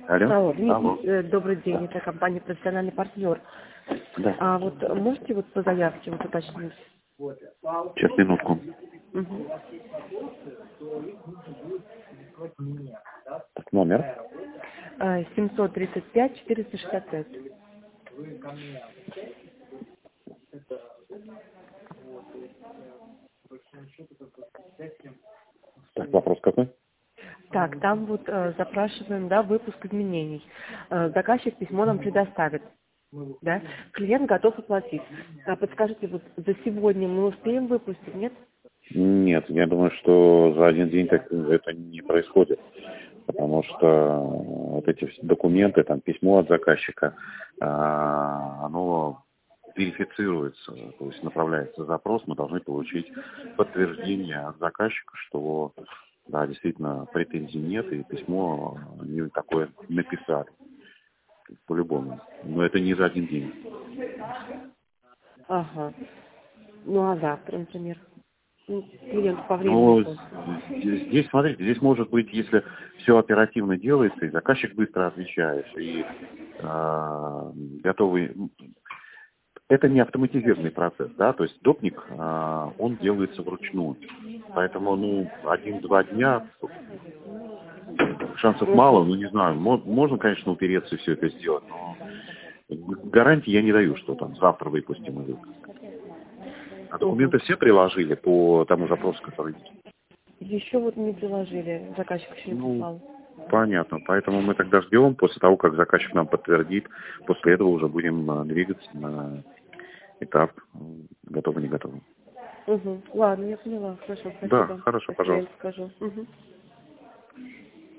Алло? Алло, Алло. Дмитрий, добрый день, это компания «Профессиональный партнер». Да. А вот можете вот по заявке вот уточнить? Сейчас, минутку. Мгм. Так, номер. 735-465. Так, вопрос какой? Так, там вот запрашиваем, да, выпуск изменений. Заказчик письмо нам предоставит, да? Клиент готов оплатить. Подскажите, вот за сегодня мы успеем выпустить, нет? Нет, я думаю, что за один день так это не происходит. Потому что вот эти все документы, там письмо от заказчика, оно верифицируется, то есть направляется запрос, мы должны получить подтверждение от заказчика, что да, действительно претензий нет, и письмо не такое написали, по-любому. Но это не за один день. Ага. Ну а завтра, например? Клиент по времени Но тоже. здесь, смотрите, здесь может быть, если все оперативно делается, и заказчик быстро отвечает, и готовый. Это не автоматизированный процесс, да, то есть допник, он делается вручную. Поэтому, ну, 1-2 дня шансов мало, ну, не знаю, можно, конечно, упереться и все это сделать, но гарантии я не даю, что там завтра выпустим и выпустим. А Мгм. документы все приложили по тому запросу, который есть? Еще вот не приложили, заказчик еще не Ну, прислал. понятно. Поэтому мы тогда ждем, после того, как заказчик нам подтвердит, после этого уже будем двигаться на этап готово, не готово. Угу. Ладно, я поняла. Хорошо, Да, спасибо. хорошо, Сейчас пожалуйста. клиенту скажу. Угу.